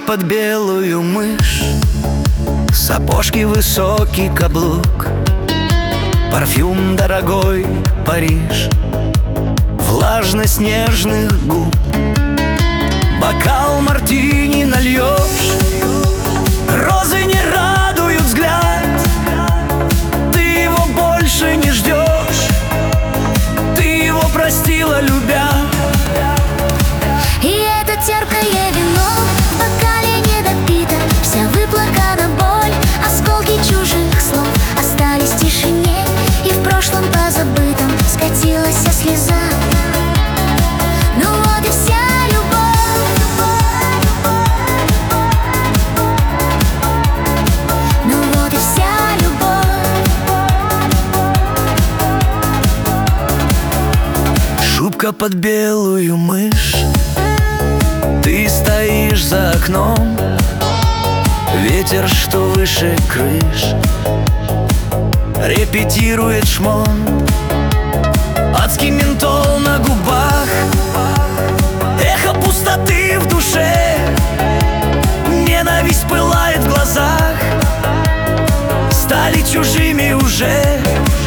под белую мышь, сапожки высокий каблук, парфюм дорогой Париж, влажность нежных губ. Бокал мартини нальешь, розы не радуют взгляд, ты его больше не ждешь, ты его простила, любя. И это терпкое вино в бокале не допито, вся выплакана боль, осколки чужих слов остались в тишине, и в прошлом позабытом скатилась слеза. Ну вот и вся любовь, ну вот и вся любовь. Шубка под белую мышь, ты стоишь за окном, ветер, что выше крыш, репетирует шмон. Адский ментол на губах, эхо пустоты в душе, ненависть пылает в глазах, стали чужими уже.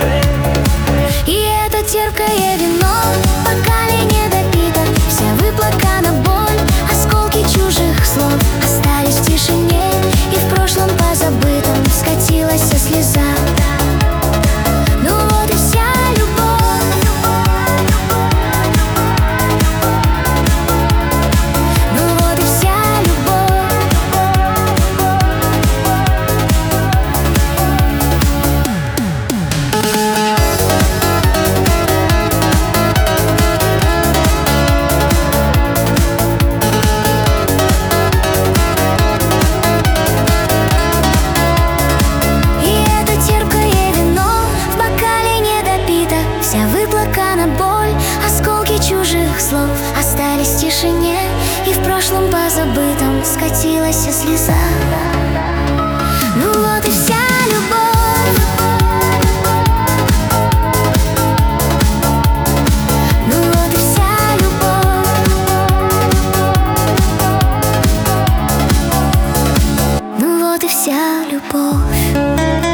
И это терпкое вино в бокале не допито, вся выплакана боль, осколки чужих слов остались в тишине, и в прошлом позабытом скатилась слеза. Ну вот и вся любовь, ну вот и вся любовь. И это терпкое вино в бокале не допито, вся выплакана боль, осколки чужих слов остались в тишине, и в прошлом позабытом скатилась слеза. Ну вот и вся любовь, ну вот и вся любовь, ну вот и вся любовь.